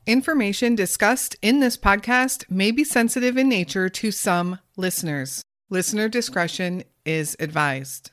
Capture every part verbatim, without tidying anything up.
Information discussed in this podcast may be sensitive in nature to some listeners. Listener discretion is advised.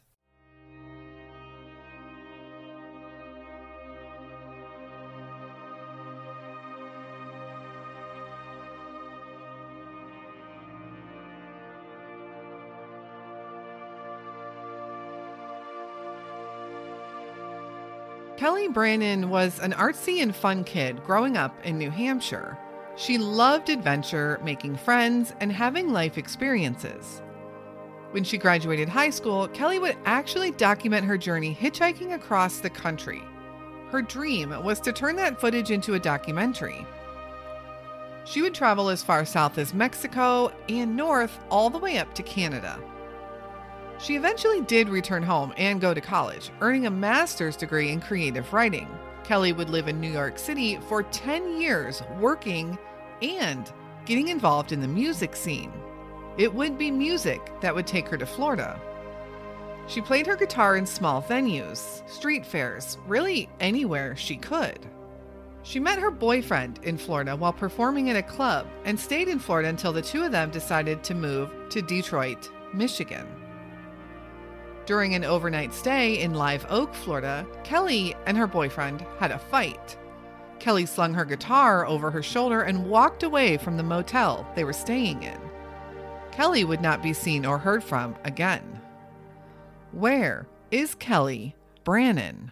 Kelly Brannon was an artsy and fun kid growing up in New Hampshire. She loved adventure, making friends, and having life experiences. When she graduated high school, Kelly would actually document her journey hitchhiking across the country. Her dream was to turn that footage into a documentary. She would travel as far south as Mexico and north all the way up to Canada. She eventually did return home and go to college, earning a master's degree in creative writing. Kelly would live in New York City for ten years, working and getting involved in the music scene. It would be music that would take her to Florida. She played her guitar in small venues, street fairs, really anywhere she could. She met her boyfriend in Florida while performing at a club and stayed in Florida until the two of them decided to move to Detroit, Michigan. During an overnight stay in Live Oak, Florida, Kelly and her boyfriend had a fight. Kelly slung her guitar over her shoulder and walked away from the motel they were staying in. Kelly would not be seen or heard from again. Where is Kelly Brannon?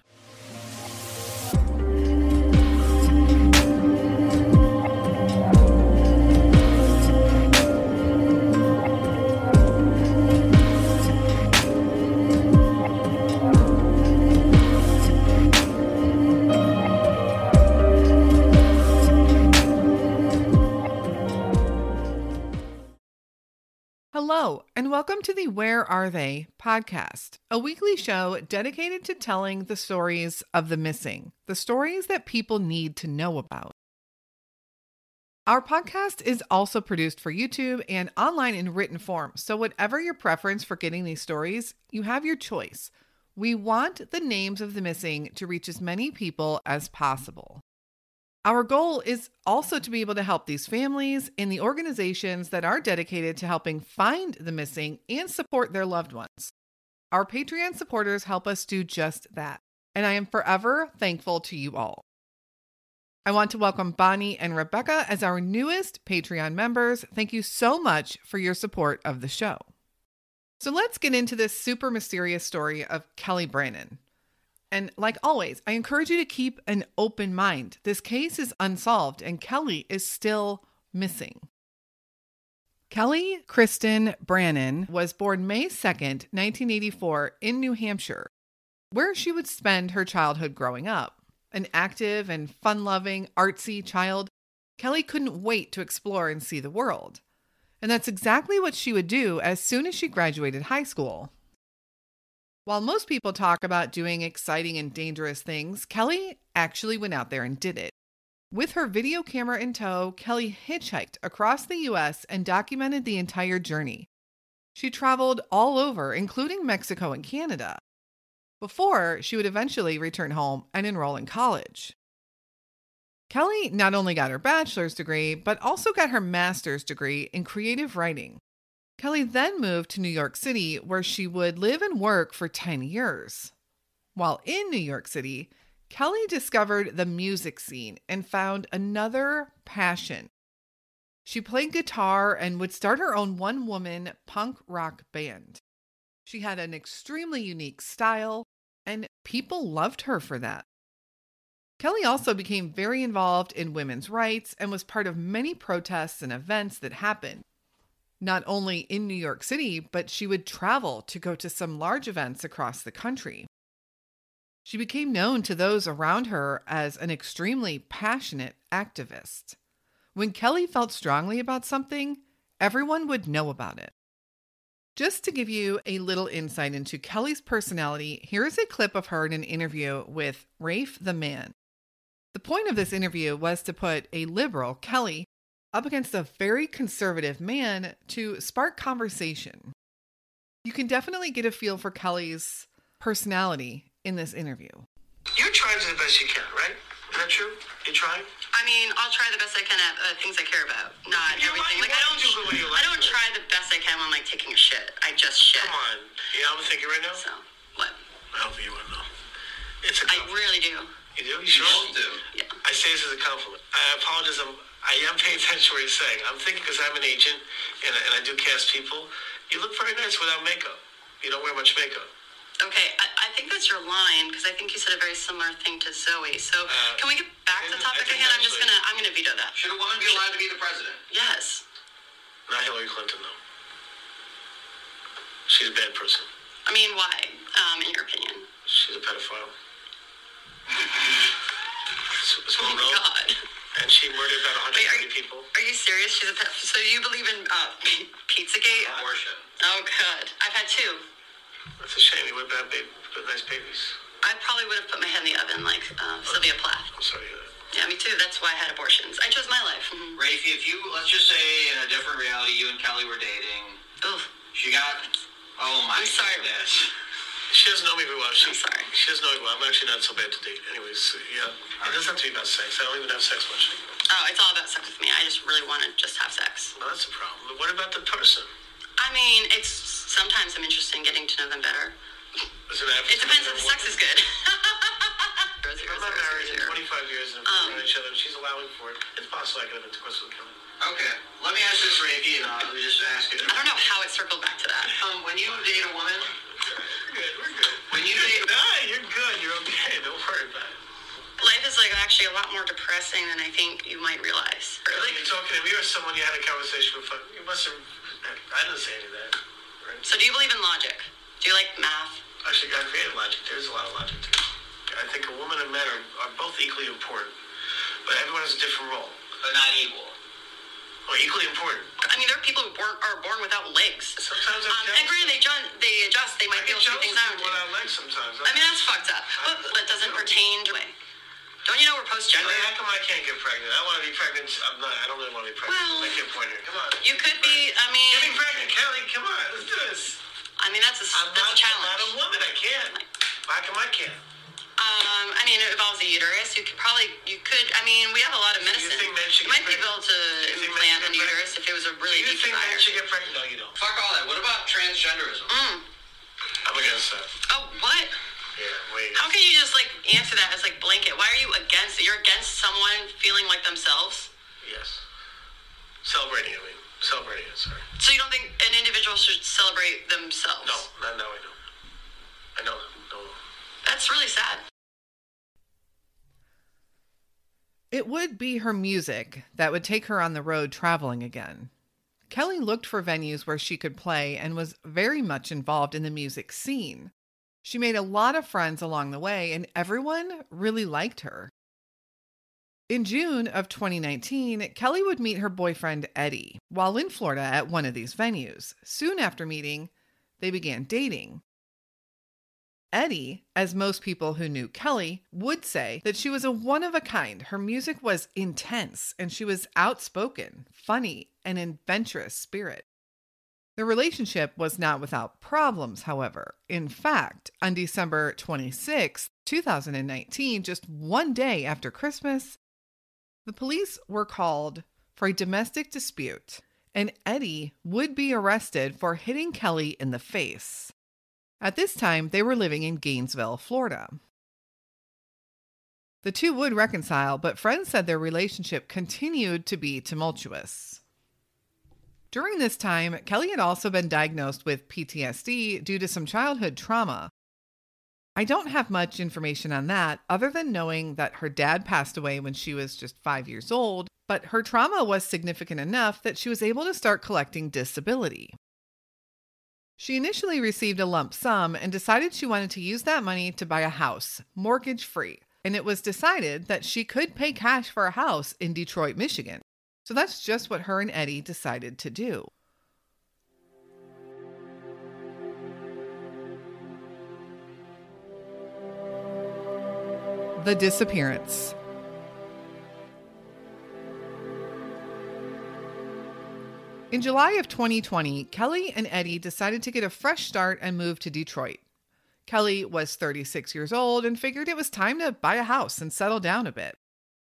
Hello, and welcome to the Where Are They podcast, a weekly show dedicated to telling the stories of the missing, the stories that people need to know about. Our podcast is also produced for YouTube and online in written form, so whatever your preference for getting these stories, you have your choice. We want the names of the missing to reach as many people as possible. Our goal is also to be able to help these families and the organizations that are dedicated to helping find the missing and support their loved ones. Our Patreon supporters help us do just that, and I am forever thankful to you all. I want to welcome Bonnie and Rebecca as our newest Patreon members. Thank you so much for your support of the show. So let's get into this super mysterious story of Kelly Brannon. And like always, I encourage you to keep an open mind. This case is unsolved and Kelly is still missing. Kelly Kristen Brannon was born May second, nineteen eighty-four in New Hampshire, where she would spend her childhood growing up. An active and fun-loving, artsy child, Kelly couldn't wait to explore and see the world. And that's exactly what she would do as soon as she graduated high school. While most people talk about doing exciting and dangerous things, Kelly actually went out there and did it. With her video camera in tow, Kelly hitchhiked across the U S and documented the entire journey. She traveled all over, including Mexico and Canada, before she would eventually return home and enroll in college. Kelly not only got her bachelor's degree, but also got her master's degree in creative writing. Kelly then moved to New York City, where she would live and work for ten years. While in New York City, Kelly discovered the music scene and found another passion. She played guitar and would start her own one-woman punk rock band. She had an extremely unique style, and people loved her for that. Kelly also became very involved in women's rights and was part of many protests and events that happened. Not only in New York City, but she would travel to go to some large events across the country. She became known to those around her as an extremely passionate activist. When Kelly felt strongly about something, everyone would know about it. Just to give you a little insight into Kelly's personality, here is a clip of her in an interview with Rafe the Man. The point of this interview was to put a liberal, Kelly, up against a very conservative man to spark conversation. You can definitely get a feel for Kelly's personality in this interview. You're trying to do the best you can, right? Is that true? You tried? I mean, I'll try the best I can at uh, things I care about, not You everything. like- Like, I don't, you do what you like, I don't right? try the best I can when, like, taking a shit. I just shit. Come on. You know what I'm thinking right now? So, what? I hope you would know. It's a I compliment. really do. You do? You sure? You do. Yeah. I say this as a compliment. I apologize. I'm, I am paying attention to what you're saying. I'm thinking because I'm an agent and, and I do cast people. You look very nice without makeup. You don't wear much makeup. Okay, I, I think that's your line, because I think you said a very similar thing to Zoe. So, Uh, can we get back to the I topic think at hand? I'm just actually- gonna, I'm gonna veto that. Should a woman be allowed to be the president? Yes. Not Hillary Clinton, though. She's a bad person. I mean, why, um, in your opinion? She's a pedophile. It's, it's Oh well my known. God. And she murdered about Wait, are one hundred thirty you, people. are you serious? She's a pet. So you believe in uh, Pizzagate? Abortion. Oh, God. I've had two. It's a shame. You would have baby, good, nice babies. I probably would have put my head in the oven like uh, Sylvia Plath. I'm sorry to hear that. Yeah, me too. That's why I had abortions. I chose my life. Mm-hmm. Rafe, if you, let's just say in a different reality, you and Kelly were dating. Oof. She got, oh my I'm sorry. goodness. She doesn't know me very well. She, I'm sorry. She doesn't know me well. I'm actually not so bad to date. Anyways, yeah. It doesn't have to be about sex. I don't even have sex much anymore. Oh, it's all about sex with me. I just really want to just have sex. Well, that's a problem. But what about the person? I mean, it's sometimes I'm interested in getting to know them better. Is it, an It depends if the sex is good. I'm not married in twenty-five years and Um, we've known each other and she's allowing for it. It's possible I could have intercourse with Kelly. Okay, let me ask this, Rafe, and uh, let me just ask it. I don't know how it circled back to that. Um, when you date a woman, We're good. We're good. when you date, No, you're good. You're okay. Don't worry about it. Life is like actually a lot more depressing than I think you might realize. Really? You're talking to me or someone you had a conversation with? You must have. I didn't say any of that. Right? So do you believe in logic? Do you like math? Actually, God created logic. There's a lot of logic to it. I think a woman and men are, are both equally important, but everyone has a different role. but not equal. Well, equally important. I mean, there are people who born, are born without legs. Sometimes I'm Um, and granted, they, ju- they adjust. They might I be get able to jealous do of things out. people without legs sometimes. I mean, that's fucked up. But that doesn't pertain to it. Don't you know we're post-gender? Kelly, how come I can't get pregnant? I want to be pregnant. I'm not. I don't really want to be pregnant. Well, Make your point here. Come on. You could be, I mean... Get me pregnant, Kelly. Come on. Let's do this. I mean, that's a, I'm that's not, a challenge. I'm not a woman. I can't. How come I can't? Um, I mean, it involves a uterus. You could probably, you could, I mean, we have a lot of So you medicine. think men should You get might be pregnant? able to You think men implant should an get uterus if it was a really Do you deep think men desire. should get pregnant? No, you don't. Fuck all that. What about transgenderism? Mm. I'm against that. Oh, what? Yeah, wait. How can you just, like, answer that as, like, blanket? Why are you against it? You're against someone feeling like themselves? Yes. Celebrating, I mean. Celebrating it, sorry. So you don't think an individual should celebrate themselves? No, not now I know. I know that. No, no. That's really sad. It would be her music that would take her on the road traveling again. Kelly looked for venues where she could play and was very much involved in the music scene. She made a lot of friends along the way, and everyone really liked her. In June of twenty nineteen, Kelly would meet her boyfriend Eddie while in Florida at one of these venues. Soon after meeting, they began dating. Eddie, as most people who knew Kelly, would say that she was a one-of-a-kind. Her music was intense, and she was outspoken, funny, and adventurous spirit. The relationship was not without problems, however. In fact, on December twenty-sixth, twenty nineteen, just one day after Christmas, the police were called for a domestic dispute, and Eddie would be arrested for hitting Kelly in the face. At this time, they were living in Gainesville, Florida. The two would reconcile, but friends said their relationship continued to be tumultuous. During this time, Kelly had also been diagnosed with P T S D due to some childhood trauma. I don't have much information on that other than knowing that her dad passed away when she was just five years old, but her trauma was significant enough that she was able to start collecting disability. She initially received a lump sum and decided she wanted to use that money to buy a house, mortgage-free, and it was decided that she could pay cash for a house in Detroit, Michigan. So that's just what her and Eddie decided to do. The disappearance. In July of twenty twenty, Kelly and Eddie decided to get a fresh start and move to Detroit. Kelly was thirty-six years old and figured it was time to buy a house and settle down a bit.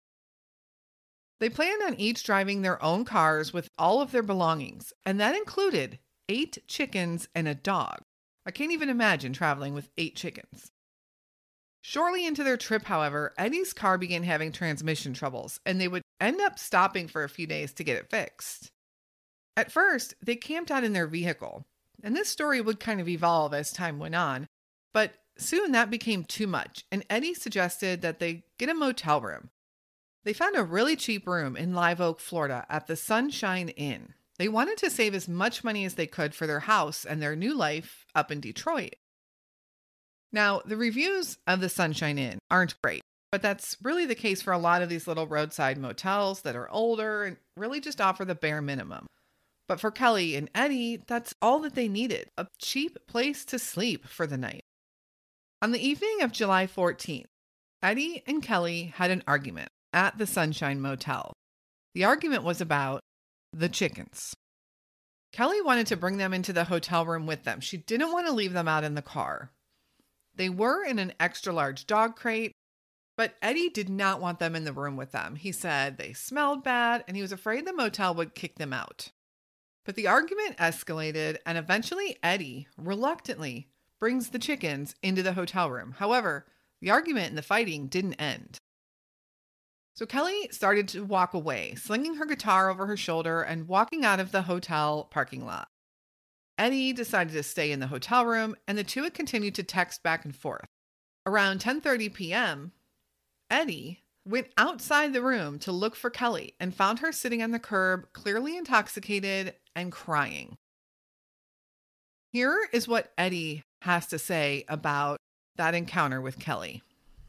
They planned on each driving their own cars with all of their belongings, and that included eight chickens and a dog. I can't even imagine traveling with eight chickens. Shortly into their trip, however, Eddie's car began having transmission troubles, and they would end up stopping for a few days to get it fixed. At first, they camped out in their vehicle, and this story would kind of evolve as time went on, but soon that became too much, and Eddie suggested that they get a motel room. They found a really cheap room in Live Oak, Florida at the Sunshine Inn. They wanted to save as much money as they could for their house and their new life up in Detroit. Now, the reviews of the Sunshine Inn aren't great, but that's really the case for a lot of these little roadside motels that are older and really just offer the bare minimum. But for Kelly and Eddie, that's all that they needed, a cheap place to sleep for the night. On the evening of July fourteenth, Eddie and Kelly had an argument at the Sunshine Motel. The argument was about the chickens. Kelly wanted to bring them into the hotel room with them. She didn't want to leave them out in the car. They were in an extra large dog crate, but Eddie did not want them in the room with them. He said they smelled bad and he was afraid the motel would kick them out. But the argument escalated, and eventually Eddie reluctantly brings the chickens into the hotel room. However, the argument and the fighting didn't end. So Kelly started to walk away, slinging her guitar over her shoulder and walking out of the hotel parking lot. Eddie decided to stay in the hotel room, and the two would continue to text back and forth. Around ten thirty p.m., Eddie went outside the room to look for Kelly and found her sitting on the curb, clearly intoxicated and crying. Here is what Eddie has to say about that encounter with Kelly.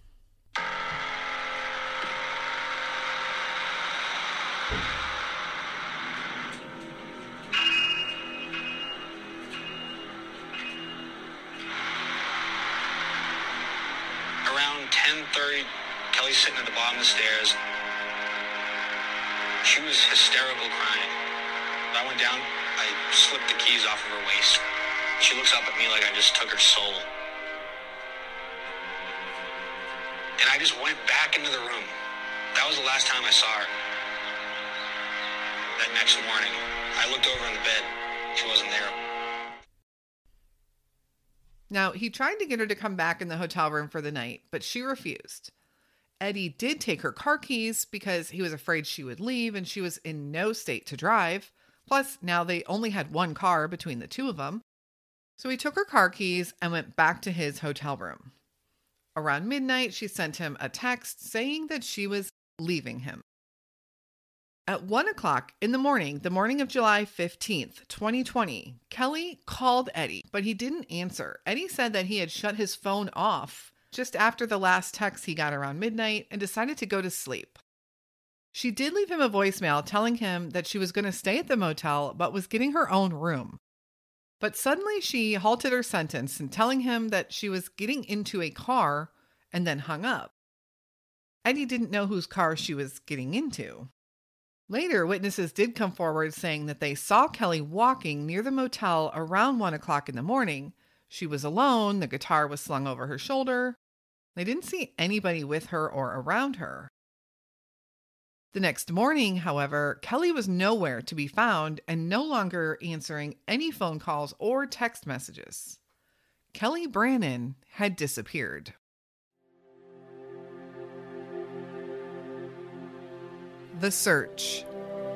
Around ten thirty, Kelly's sitting at the bottom of the stairs. She was hysterical crying. I went down, I slipped the keys off of her waist. She looks up at me like I just took her soul. And I just went back into the room. That was the last time I saw her. That next morning, I looked over in the bed. She wasn't there. Now, he tried to get her to come back in the hotel room for the night, but she refused. Eddie did take her car keys because he was afraid she would leave and she was in no state to drive. Plus, now they only had one car between the two of them. So he took her car keys and went back to his hotel room. Around midnight, she sent him a text saying that she was leaving him. At one o'clock in the morning, the morning of July fifteenth, twenty twenty, Kelly called Eddie, but he didn't answer. Eddie said that he had shut his phone off just after the last text he got around midnight and decided to go to sleep. She did leave him a voicemail telling him that she was going to stay at the motel, but was getting her own room. But suddenly she halted her sentence and telling him that she was getting into a car and then hung up. Eddie didn't know whose car she was getting into. Later, witnesses did come forward saying that they saw Kelly walking near the motel around one o'clock in the morning. She was alone. The guitar was slung over her shoulder. They didn't see anybody with her or around her. The next morning, however, Kelly was nowhere to be found and no longer answering any phone calls or text messages. Kelly Brannon had disappeared. The search.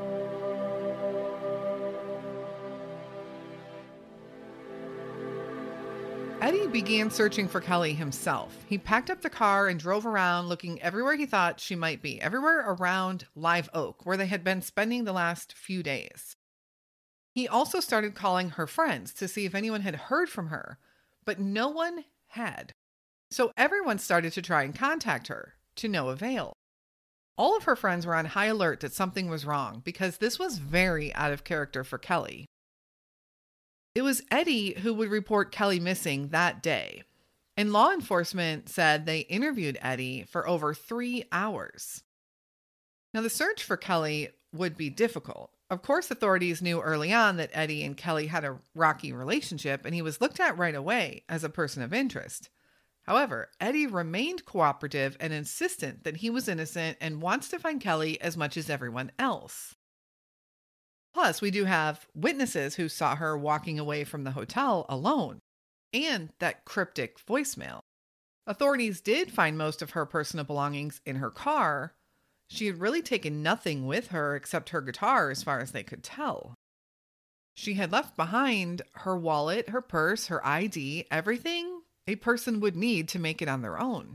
Eddie began searching for Kelly himself. He packed up the car and drove around looking everywhere he thought she might be, everywhere around Live Oak, where they had been spending the last few days. He also started calling her friends to see if anyone had heard from her, but no one had. So everyone started to try and contact her, to no avail. All of her friends were on high alert that something was wrong because this was very out of character for Kelly. It was Eddie who would report Kelly missing that day, and law enforcement said they interviewed Eddie for over three hours. Now, the search for Kelly would be difficult. Of course, authorities knew early on that Eddie and Kelly had a rocky relationship, and he was looked at right away as a person of interest. However, Eddie remained cooperative and insistent that he was innocent and wants to find Kelly as much as everyone else. Plus, we do have witnesses who saw her walking away from the hotel alone, and that cryptic voicemail. Authorities did find most of her personal belongings in her car. She had really taken nothing with her except her guitar, as far as they could tell. She had left behind her wallet, her purse, her I D, everything a person would need to make it on their own.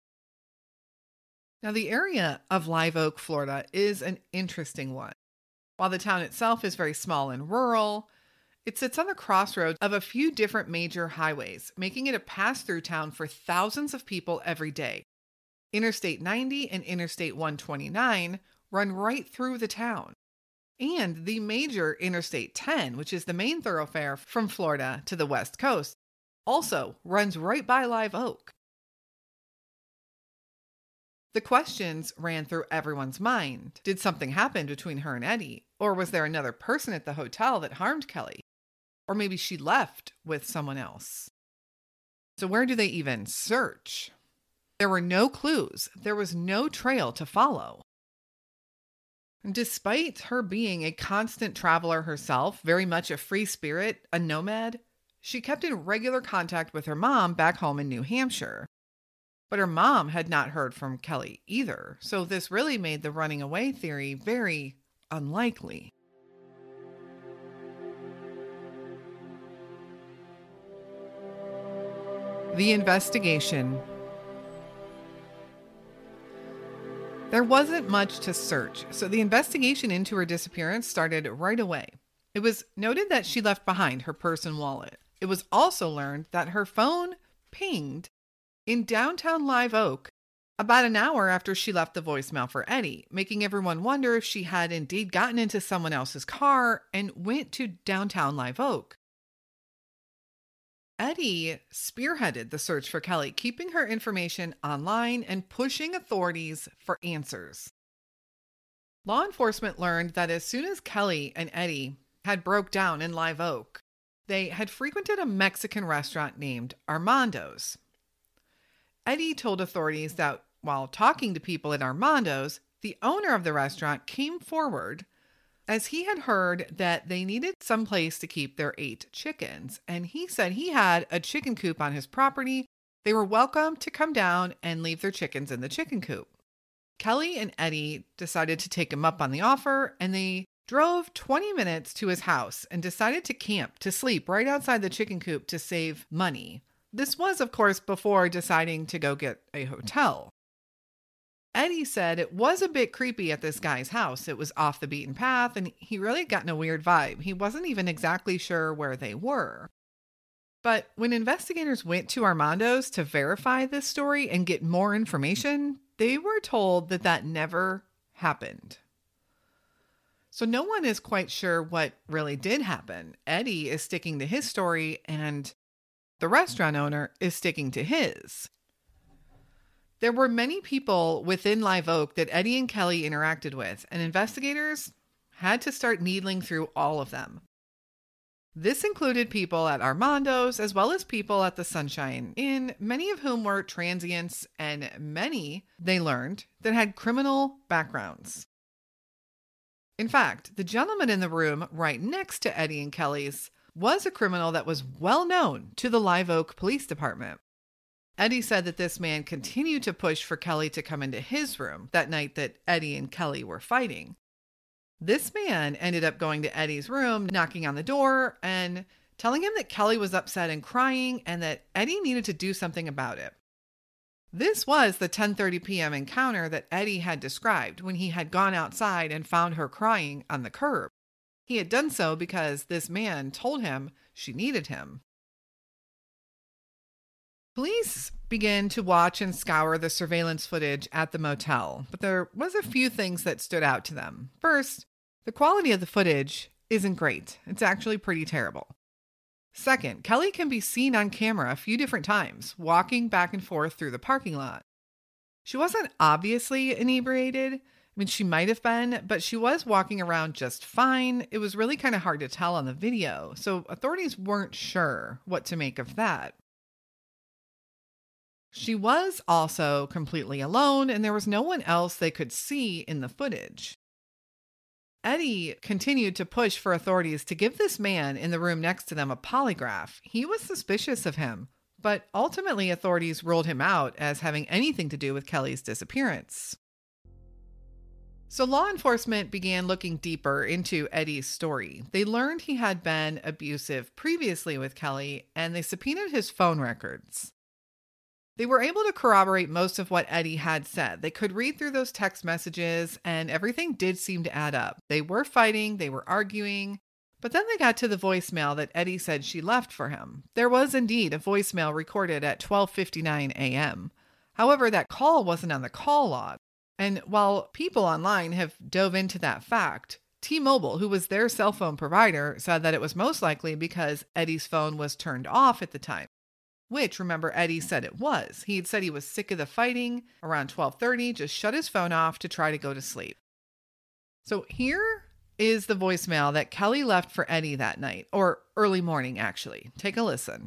Now, the area of Live Oak, Florida is an interesting one. While the town itself is very small and rural, it sits on the crossroads of a few different major highways, making it a pass-through town for thousands of people every day. Interstate ninety and Interstate one twenty-nine run right through the town. And the major Interstate ten, which is the main thoroughfare from Florida to the West Coast, also runs right by Live Oak. The questions ran through everyone's mind. Did something happen between her and Eddie? Or was there another person at the hotel that harmed Kelly? Or maybe she left with someone else. So where do they even search? There were no clues. There was no trail to follow. Despite her being a constant traveler herself, very much a free spirit, a nomad, she kept in regular contact with her mom back home in New Hampshire. But her mom had not heard from Kelly either, so this really made the running away theory very unlikely. The investigation. There wasn't much to search, so the investigation into her disappearance started right away. It was noted that she left behind her purse and wallet. It was also learned that her phone pinged in downtown Live Oak about an hour after she left the voicemail for Eddie, making everyone wonder if she had indeed gotten into someone else's car and went to downtown Live Oak. Eddie spearheaded the search for Kelly, keeping her information online and pushing authorities for answers. Law enforcement learned that as soon as Kelly and Eddie had broke down in Live Oak, they had frequented a Mexican restaurant named Armando's. Eddie told authorities that while talking to people at Armando's, the owner of the restaurant came forward as he had heard that they needed some place to keep their eight chickens, and he said he had a chicken coop on his property. They were welcome to come down and leave their chickens in the chicken coop. Kelly and Eddie decided to take him up on the offer, and they drove twenty minutes to his house and decided to camp to sleep right outside the chicken coop to save money. This was, of course, before deciding to go get a hotel. Eddie said it was a bit creepy at this guy's house. It was off the beaten path, and he really gotten a weird vibe. He wasn't even exactly sure where they were. But when investigators went to Armando's to verify this story and get more information, they were told that that never happened. So no one is quite sure what really did happen. Eddie is sticking to his story, and the restaurant owner is sticking to his. There were many people within Live Oak that Eddie and Kelly interacted with, and investigators had to start needling through all of them. This included people at Armando's as well as people at the Sunshine Inn, many of whom were transients, and many, they learned, that had criminal backgrounds. In fact, the gentleman in the room right next to Eddie and Kelly's was a criminal that was well known to the Live Oak Police Department. Eddie said that this man continued to push for Kelly to come into his room that night that Eddie and Kelly were fighting. This man ended up going to Eddie's room, knocking on the door, and telling him that Kelly was upset and crying and that Eddie needed to do something about it. This was the ten thirty p.m. encounter that Eddie had described when he had gone outside and found her crying on the curb. He had done so because this man told him she needed him. Police began to watch and scour the surveillance footage at the motel, but there was a few things that stood out to them. First, the quality of the footage isn't great. It's actually pretty terrible. Second, Kelly can be seen on camera a few different times, walking back and forth through the parking lot. She wasn't obviously inebriated. I mean, she might have been, but she was walking around just fine. It was really kind of hard to tell on the video, so authorities weren't sure what to make of that. She was also completely alone, and there was no one else they could see in the footage. Eddie continued to push for authorities to give this man in the room next to them a polygraph. He was suspicious of him, but ultimately authorities ruled him out as having anything to do with Kelly's disappearance. So law enforcement began looking deeper into Eddie's story. They learned he had been abusive previously with Kelly, and they subpoenaed his phone records. They were able to corroborate most of what Eddie had said. They could read through those text messages, and everything did seem to add up. They were fighting, they were arguing, but then they got to the voicemail that Eddie said she left for him. There was indeed a voicemail recorded at twelve fifty-nine a.m. However, that call wasn't on the call log. And while people online have dove into that fact, T-Mobile, who was their cell phone provider, said that it was most likely because Eddie's phone was turned off at the time. Which, remember, Eddie said it was. He had said he was sick of the fighting around twelve thirty, just shut his phone off to try to go to sleep. So here is the voicemail that Kelly left for Eddie that night, or early morning, actually. Take a listen.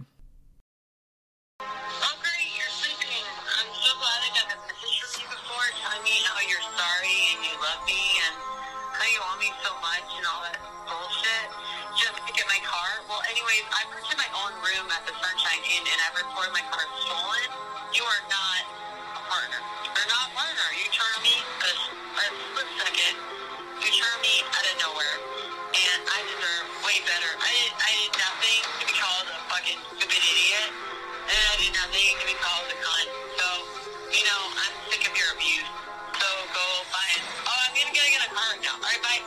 Oh, great, you're sleeping. I'm so glad I got a message from you before telling me how you're sorry and you love me and how you want me so much and all that bullshit just to get my car. Well, anyways, I put in my own room at the Sunshine Inn and I reported my car stolen. You are not a partner. You're not a partner. You turned me a, a split second. You turned me out of nowhere. And I deserve way better. I did, I did nothing to be called a fucking stupid idiot. And I did nothing to be called a cunt. So, you know, I'm sick of your abuse. So go find. Oh, I'm gonna get in a car right now. All right, bye.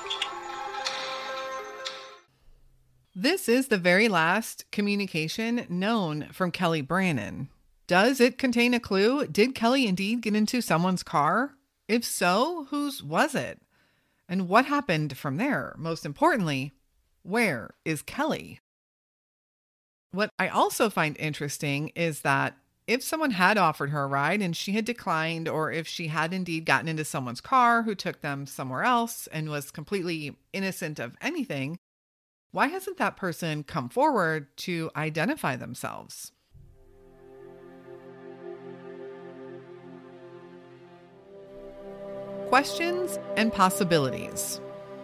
This is the very last communication known from Kelly Brannon. Does it contain a clue? Did Kelly indeed get into someone's car? If so, whose was it? And what happened from there? Most importantly, where is Kelly? What I also find interesting is that if someone had offered her a ride and she had declined, or if she had indeed gotten into someone's car who took them somewhere else and was completely innocent of anything, why hasn't that person come forward to identify themselves? Questions and possibilities.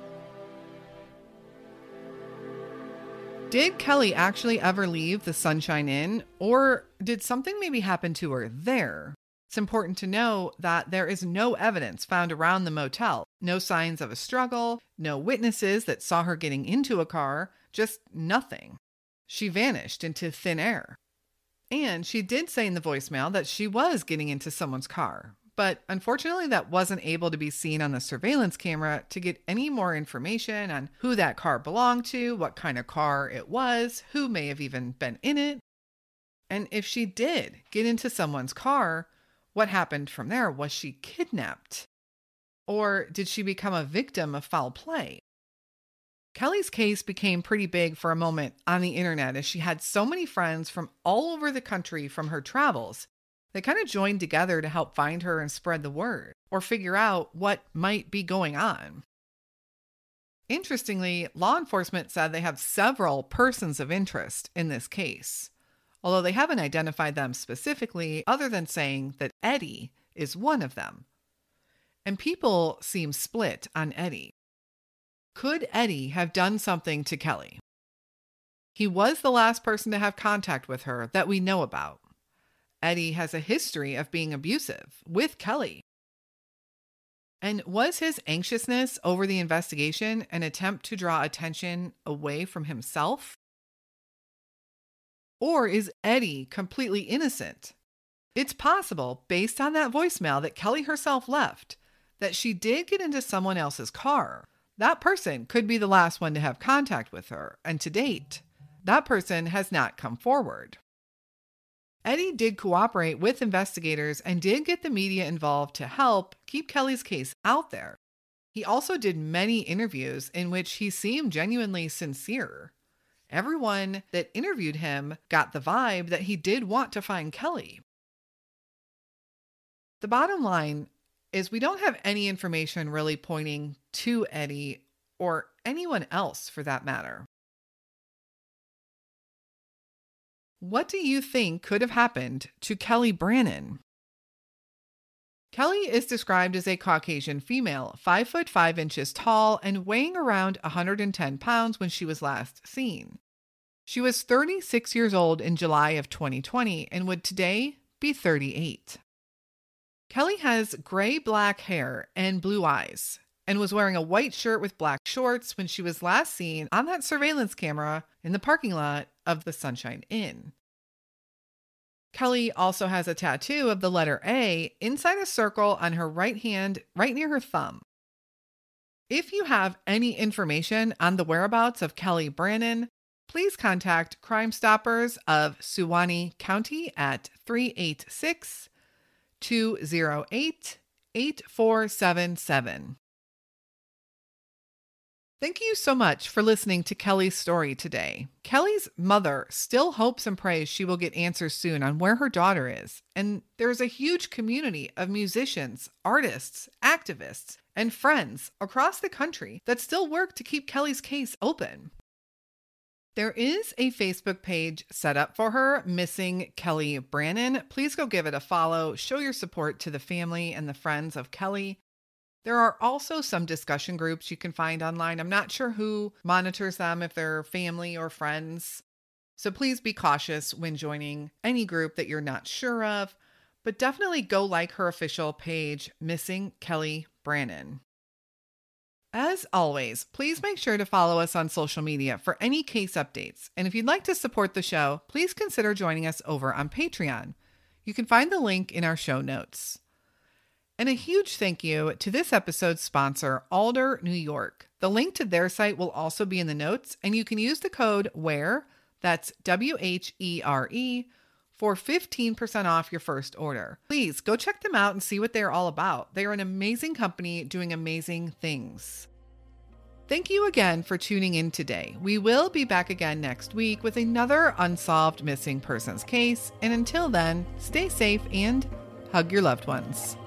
Did Kelly actually ever leave the Sunshine Inn, or did something maybe happen to her there? It's important to know that there is no evidence found around the motel, no signs of a struggle, no witnesses that saw her getting into a car, just nothing. She vanished into thin air. And she did say in the voicemail that she was getting into someone's car, but unfortunately that wasn't able to be seen on the surveillance camera to get any more information on who that car belonged to, what kind of car it was, who may have even been in it. And if she did get into someone's car, what happened from there? Was she kidnapped? Or did she become a victim of foul play? Kelly's case became pretty big for a moment on the internet as she had so many friends from all over the country from her travels. They kind of joined together to help find her and spread the word, or figure out what might be going on. Interestingly, law enforcement said they have several persons of interest in this case, although they haven't identified them specifically other than saying that Eddie is one of them. And people seem split on Eddie. Could Eddie have done something to Kelly? He was the last person to have contact with her that we know about. Eddie has a history of being abusive with Kelly. And was his anxiousness over the investigation an attempt to draw attention away from himself? Or is Eddie completely innocent? It's possible, based on that voicemail that Kelly herself left, that she did get into someone else's car. That person could be the last one to have contact with her, and to date, that person has not come forward. Eddie did cooperate with investigators and did get the media involved to help keep Kelly's case out there. He also did many interviews in which he seemed genuinely sincere. Everyone that interviewed him got the vibe that he did want to find Kelly. The bottom line is we don't have any information really pointing to Eddie or anyone else for that matter. What do you think could have happened to Kelly Brannon? Kelly is described as a Caucasian female, five foot five inches tall and weighing around one hundred ten pounds when she was last seen. She was thirty-six years old in July of twenty twenty and would today be thirty-eight. Kelly has gray-black hair and blue eyes and was wearing a white shirt with black shorts when she was last seen on that surveillance camera in the parking lot of the Sunshine Inn. Kelly also has a tattoo of the letter A inside a circle on her right hand, right near her thumb. If you have any information on the whereabouts of Kelly Brannon, please contact Crime Stoppers of Suwannee County at three eight six, two oh eight, eight four seven seven. Thank you so much for listening to Kelly's story today. Kelly's mother still hopes and prays she will get answers soon on where her daughter is. And there's a huge community of musicians, artists, activists, and friends across the country that still work to keep Kelly's case open. There is a Facebook page set up for her, Missing Kelly Brannon. Please go give it a follow. Show your support to the family and the friends of Kelly. There are also some discussion groups you can find online. I'm not sure who monitors them, if they're family or friends. So please be cautious when joining any group that you're not sure of, but definitely go like her official page, Missing Kelly Brannon. As always, please make sure to follow us on social media for any case updates. And if you'd like to support the show, please consider joining us over on Patreon. You can find the link in our show notes. And a huge thank you to this episode's sponsor, Alder, New York. The link to their site will also be in the notes, and you can use the code WHERE, that's W H E R E, for fifteen percent off your first order. Please go check them out and see what they're all about. They are an amazing company doing amazing things. Thank you again for tuning in today. We will be back again next week with another unsolved missing persons case. And until then, stay safe and hug your loved ones.